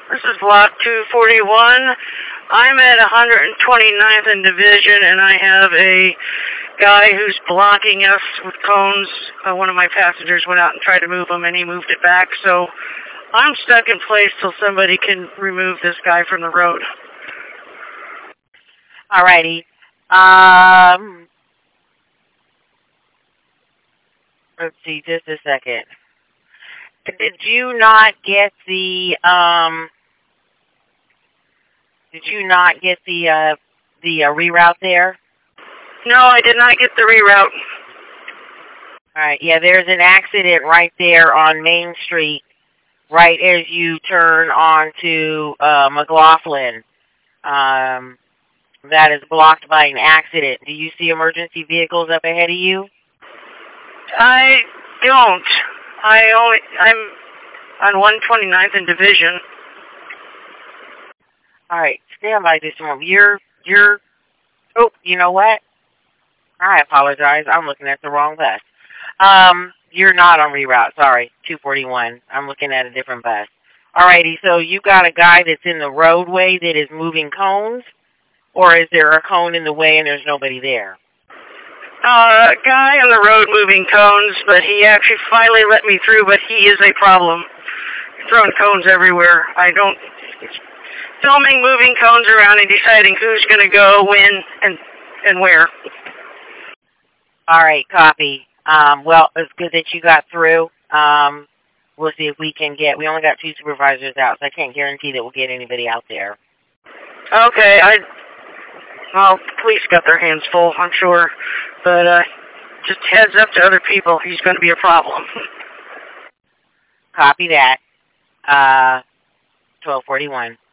This is Block 241. I'm at 129th and Division, and I have a guy who's blocking us with cones. One of my passengers went out and tried to move him, and he moved it back. So I'm stuck in place till somebody can remove this guy from the road. Alrighty. Let's see, just a second. Did you not get the reroute there? No, I did not get the reroute. Alright, yeah, there's an accident right there on Main Street, right as you turn onto McLaughlin. That is blocked by an accident. Do you see emergency vehicles up ahead of you? I don't. I'm on 129th and Division. Alright, stand by this moment. Oh, you know what? I apologize. I'm looking at the wrong bus. You're not on reroute. Sorry, 241. I'm looking at a different bus. Alrighty, so you got a guy that's in the roadway that is moving cones? Or is there a cone in the way and there's nobody there? A guy on the road moving cones, but he actually finally let me through, but he is a problem. Throwing cones everywhere. Filming, moving cones around and deciding who's going to go, when, and where. Alright, copy. Well, it's good that you got through. We'll see if we can we only got 2 supervisors out, so I can't guarantee that we'll get anybody out there. Okay, well, the police got their hands full, I'm sure. But, just heads up to other people. He's going to be a problem. Copy that. 1241.